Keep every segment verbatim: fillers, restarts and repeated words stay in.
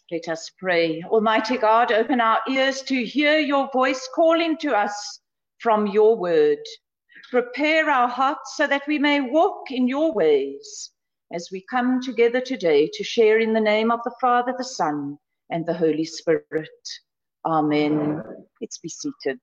Let us pray. Almighty God, open our ears to hear your voice calling to us from your word. Prepare our hearts so that we may walk in your ways as we come together today to share in the name of the Father, the Son, and the Holy Spirit. Amen. Let's be seated.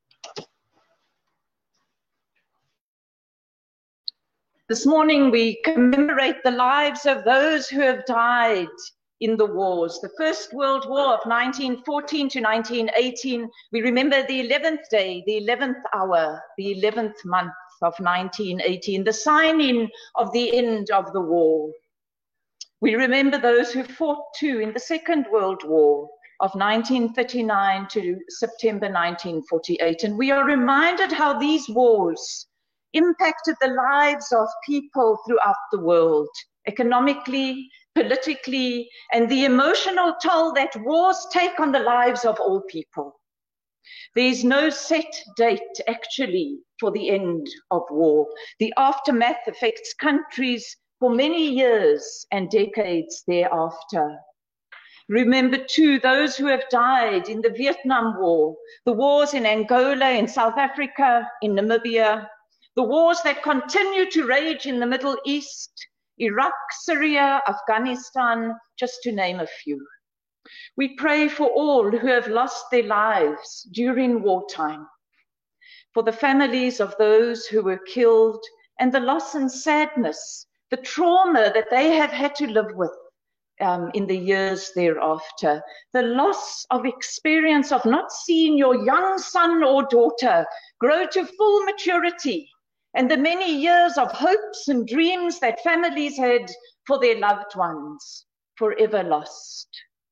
This morning we commemorate the lives of those who have died in the wars. The First World War of nineteen fourteen to nineteen eighteen. We remember the eleventh day, the eleventh hour, the eleventh month of nineteen eighteen, the signing of the end of the war. We remember those who fought too in the Second World War of nineteen thirty-nine to September nineteen forty-eight. And we are reminded how these wars impacted the lives of people throughout the world, economically, politically, and the emotional toll that wars take on the lives of all people. There is no set date, actually, for the end of war. The aftermath affects countries for many years and decades thereafter. Remember, too, those who have died in the Vietnam War, the wars in Angola, in South Africa, in Namibia, the wars that continue to rage in the Middle East, Iraq, Syria, Afghanistan, just to name a few. We pray for all who have lost their lives during wartime, for the families of those who were killed, and the loss and sadness, the trauma that they have had to live with um, in the years thereafter, the loss of experience of not seeing your young son or daughter grow to full maturity, and the many years of hopes and dreams that families had for their loved ones, forever lost.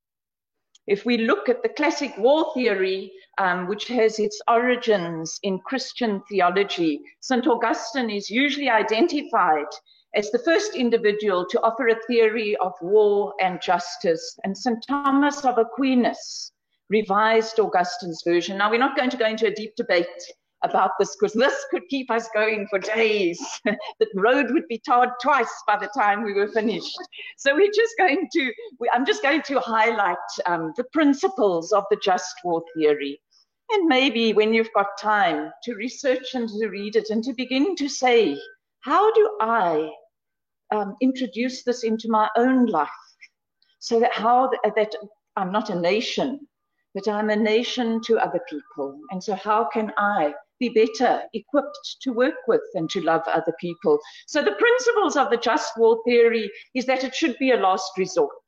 If we look at the classic war theory, um, which has its origins in Christian theology, Saint Augustine is usually identified as the first individual to offer a theory of war and justice, and Saint Thomas of Aquinas revised Augustine's version. Now, we're not going to go into a deep debate about this, because this could keep us going for days. The road would be tarred twice by the time we were finished. So we're just going to, we, I'm just going to highlight um, the principles of the just war theory. And maybe when you've got time to research and to read it and to begin to say, how do I um, introduce this into my own life? So that how th that I'm not a nation, but I'm a nation to other people. And so how can I be better equipped to work with and to love other people? So the principles of the just war theory is that it should be a last resort.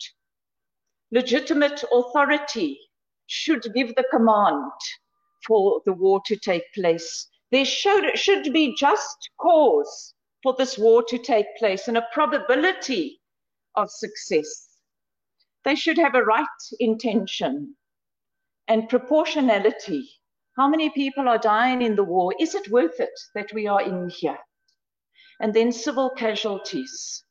Legitimate authority should give the command for the war to take place. There should, should be just cause for this war to take place and a probability of success. They should have a right intention and proportionality. How many people are dying in the war? Is it worth it that we are in here? And then civil casualties.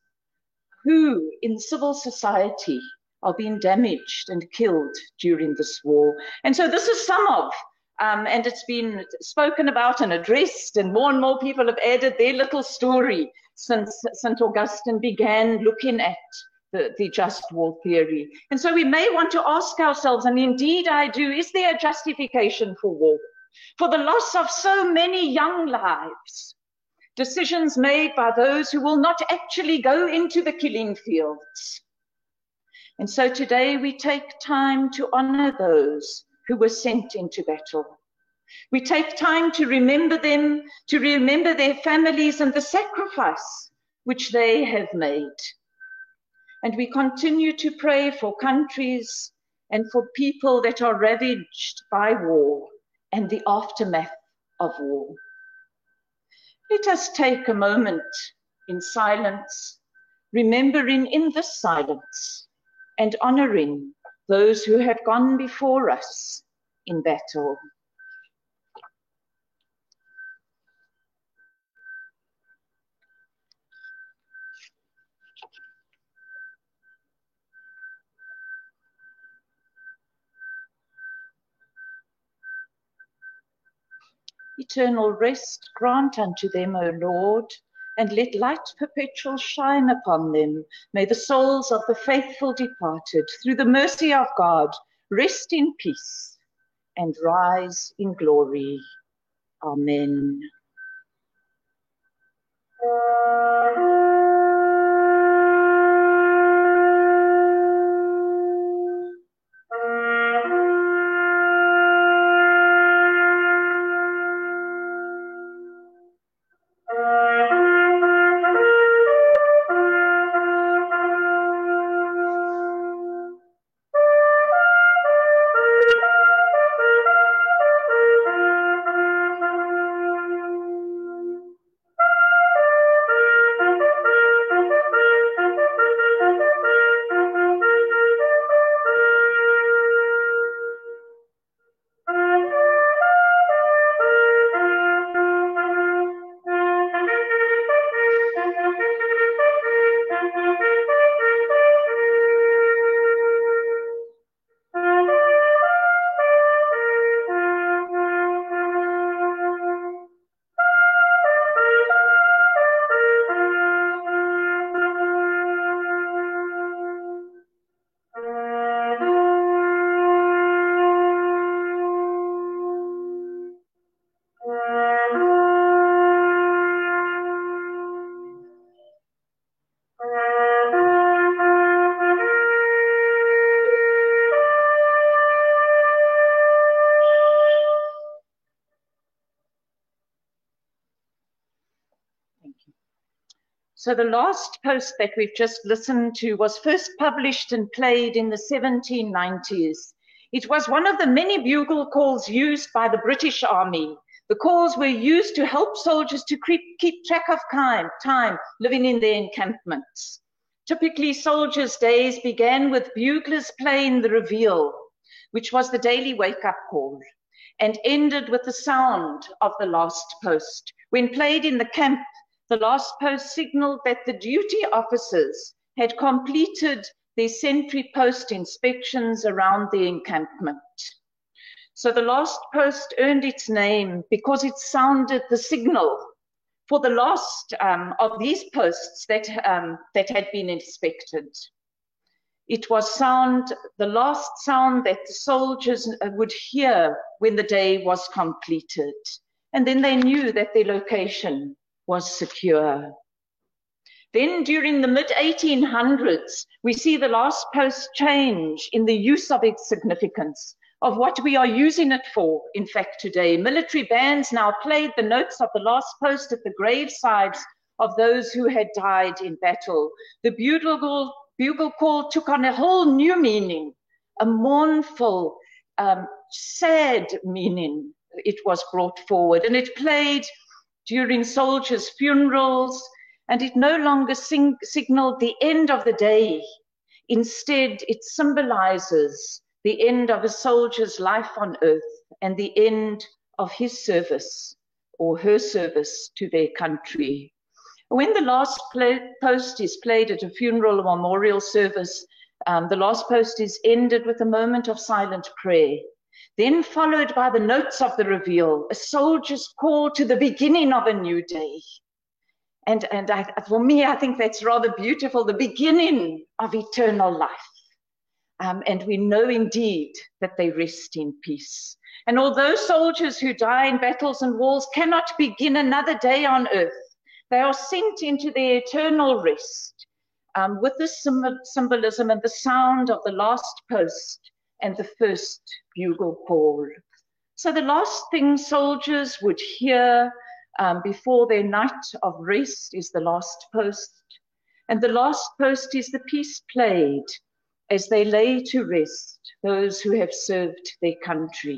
Who in civil society are being damaged and killed during this war? And so this is some of, um, and it's been spoken about and addressed, and more and more people have added their little story since Saint Augustine began looking at The, the just war theory. And so we may want to ask ourselves, and indeed I do, is there a justification for war? For the loss of so many young lives, decisions made by those who will not actually go into the killing fields. And so today we take time to honor those who were sent into battle. We take time to remember them, to remember their families and the sacrifice which they have made. And we continue to pray for countries and for people that are ravaged by war and the aftermath of war. Let us take a moment in silence, remembering in this silence and honoring those who have gone before us in battle. Eternal rest grant unto them, O Lord, and let light perpetual shine upon them. May the souls of the faithful departed, through the mercy of God, rest in peace and rise in glory. Amen. So the last post that we've just listened to was first published and played in the seventeen nineties. It was one of the many bugle calls used by the British Army. The calls were used to help soldiers to keep, keep track of time, time living in their encampments. Typically, soldiers' days began with buglers playing the reveille, which was the daily wake-up call, and ended with the sound of the last post. When played in the camp, the last post signaled that the duty officers had completed their sentry post inspections around the encampment. So the last post earned its name because it sounded the signal for the last um, of these posts that, um, that had been inspected. It was sound, the last sound that the soldiers would hear when the day was completed. And then they knew that their location was secure. Then during the mid eighteen hundreds, we see the last post change in the use of its significance, of what we are using it for, in fact, today. Military bands now played the notes of the last post at the gravesides of those who had died in battle. The bugle, bugle call took on a whole new meaning, a mournful, um, sad meaning. It was brought forward, and it played during soldiers' funerals, and it no longer sing, signaled the end of the day. Instead, it symbolizes the end of a soldier's life on earth and the end of his service or her service to their country. When the last post is played at a funeral or memorial service, um, the last post is ended with a moment of silent prayer, then followed by the notes of the reveille, a soldier's call to the beginning of a new day. And, and I, for me, I think that's rather beautiful, the beginning of eternal life. Um, and we know indeed that they rest in peace. And although soldiers who die in battles and wars cannot begin another day on earth, they are sent into their eternal rest um, with this symbolism and the sound of the last post and the first bugle call. So the last thing soldiers would hear um, before their night of rest is the last post. And the last post is the piece played as they lay to rest those who have served their country.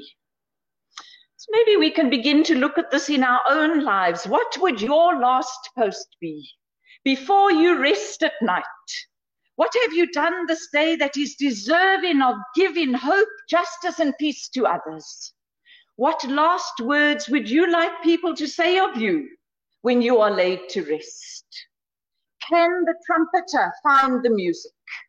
So maybe we can begin to look at this in our own lives. What would your last post be before you rest at night? What have you done this day that is deserving of giving hope, justice, and peace to others? What last words would you like people to say of you when you are laid to rest? Can the trumpeter find the music?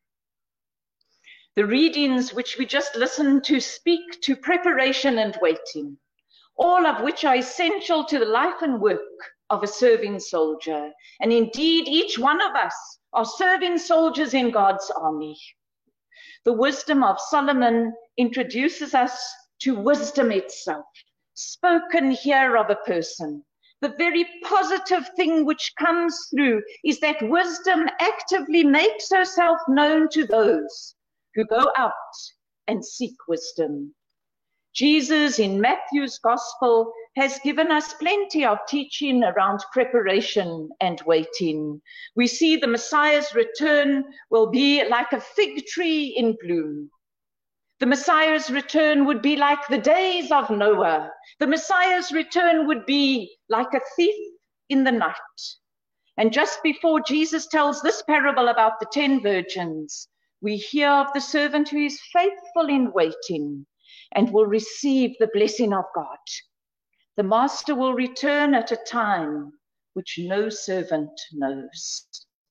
The readings which we just listened to speak to preparation and waiting, all of which are essential to the life and work of a serving soldier. And indeed, each one of us are serving soldiers in God's army. The wisdom of Solomon introduces us to wisdom itself, spoken here of a person. The very positive thing which comes through is that wisdom actively makes herself known to those who go out and seek wisdom. Jesus in Matthew's Gospel has given us plenty of teaching around preparation and waiting. We see the Messiah's return will be like a fig tree in bloom. The Messiah's return would be like the days of Noah. The Messiah's return would be like a thief in the night. And just before Jesus tells this parable about the ten virgins, we hear of the servant who is faithful in waiting and will receive the blessing of God. The master will return at a time which no servant knows.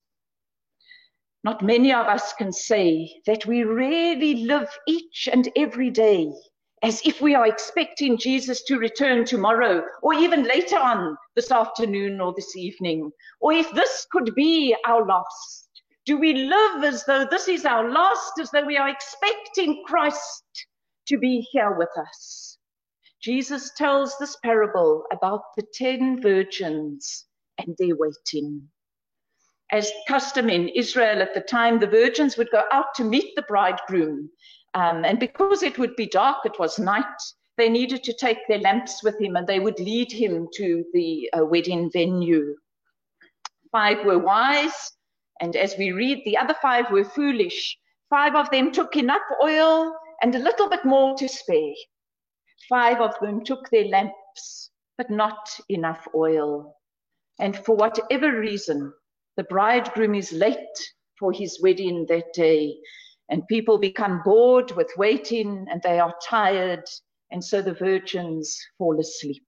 Not many of us can say that we really live each and every day as if we are expecting Jesus to return tomorrow, or even later on this afternoon or this evening, or if this could be our last. Do we live as though this is our last, as though we are expecting Christ to be here with us? Jesus tells this parable about the ten virgins and their waiting. As custom in Israel at the time, the virgins would go out to meet the bridegroom. Um, and because it would be dark, it was night, they needed to take their lamps with him and they would lead him to the uh, wedding venue. Five were wise, and as we read, the other five were foolish. Five of them took enough oil and a little bit more to spare. Five of them took their lamps, but not enough oil. And for whatever reason, the bridegroom is late for his wedding that day, and people become bored with waiting and they are tired, and so the virgins fall asleep.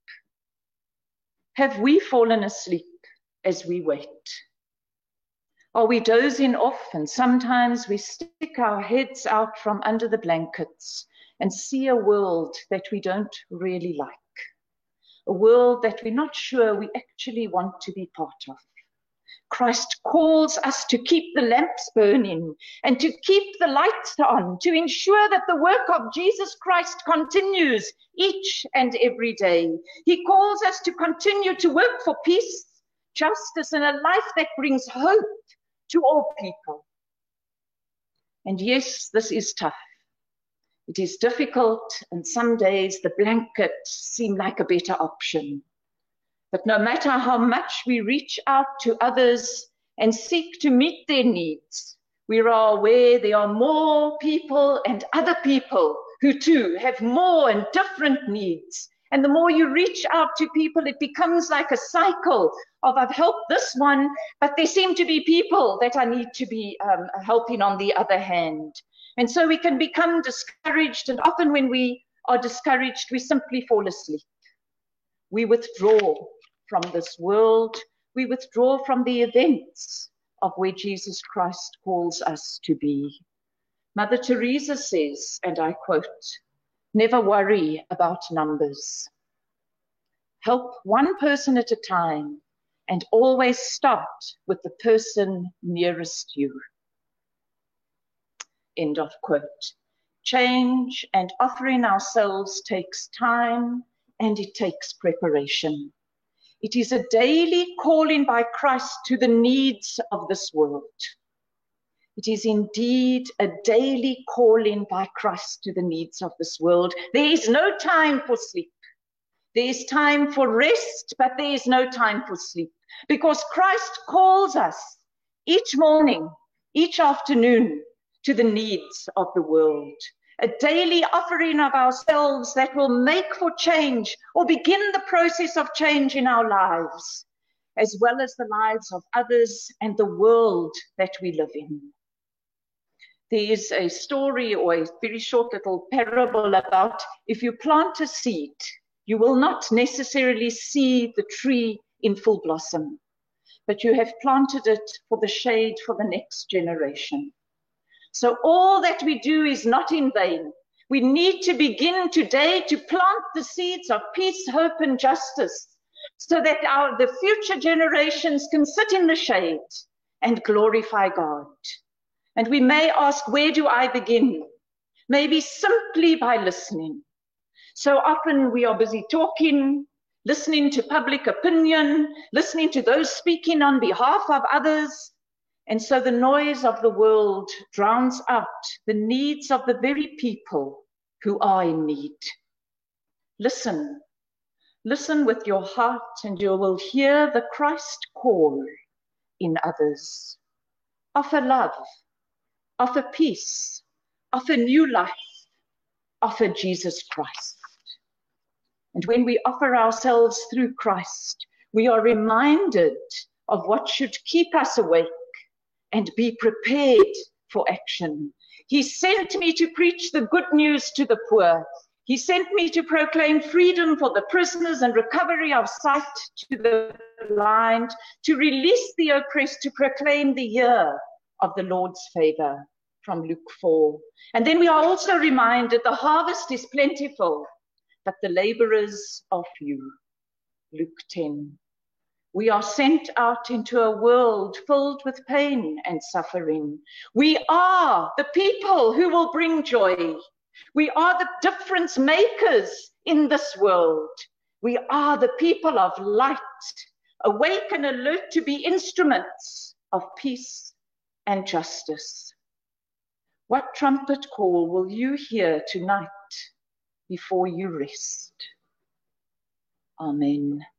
Have we fallen asleep as we wait? Are we dozing off, and sometimes we stick our heads out from under the blankets and see a world that we don't really like, a world that we're not sure we actually want to be part of? Christ calls us to keep the lamps burning and to keep the lights on, to ensure that the work of Jesus Christ continues each and every day. He calls us to continue to work for peace, justice, and a life that brings hope to all people. And yes, this is tough. It is difficult, and some days the blankets seem like a better option. But no matter how much we reach out to others and seek to meet their needs, we are aware there are more people and other people who too have more and different needs. And the more you reach out to people, it becomes like a cycle of I've helped this one, but there seem to be people that I need to be um, helping on the other hand. And so we can become discouraged, and often when we are discouraged, we simply fall asleep. We withdraw from this world. We withdraw from the events of where Jesus Christ calls us to be. Mother Teresa says, and I quote, "Never worry about numbers. Help one person at a time and always start with the person nearest you." End of quote. Change and offering ourselves takes time, and it takes preparation. It is a daily calling by Christ to the needs of this world. It is indeed a daily calling by Christ to the needs of this world. There is no time for sleep. There is time for rest, but there is no time for sleep, because Christ calls us each morning, each afternoon, to the needs of the world. A daily offering of ourselves that will make for change or begin the process of change in our lives, as well as the lives of others and the world that we live in. There is a story or a very short little parable about if you plant a seed, you will not necessarily see the tree in full blossom, but you have planted it for the shade for the next generation. So all that we do is not in vain. We need to begin today to plant the seeds of peace, hope, and justice so that our, the future generations can sit in the shade and glorify God. And we may ask, where do I begin? Maybe simply by listening. So often we are busy talking, listening to public opinion, listening to those speaking on behalf of others. And so the noise of the world drowns out the needs of the very people who are in need. Listen. Listen with your heart, and you will hear the Christ call in others. Offer love, offer peace, offer new life, offer Jesus Christ. And when we offer ourselves through Christ, we are reminded of what should keep us awake and be prepared for action. He sent me to preach the good news to the poor. He sent me to proclaim freedom for the prisoners and recovery of sight to the blind, to release the oppressed, to proclaim the year of the Lord's favor, from Luke four. And then we are also reminded the harvest is plentiful, but the laborers are few, Luke ten. We are sent out into a world filled with pain and suffering. We are the people who will bring joy. We are the difference makers in this world. We are the people of light, awake and alert to be instruments of peace and justice. What trumpet call will you hear tonight before you rest? Amen.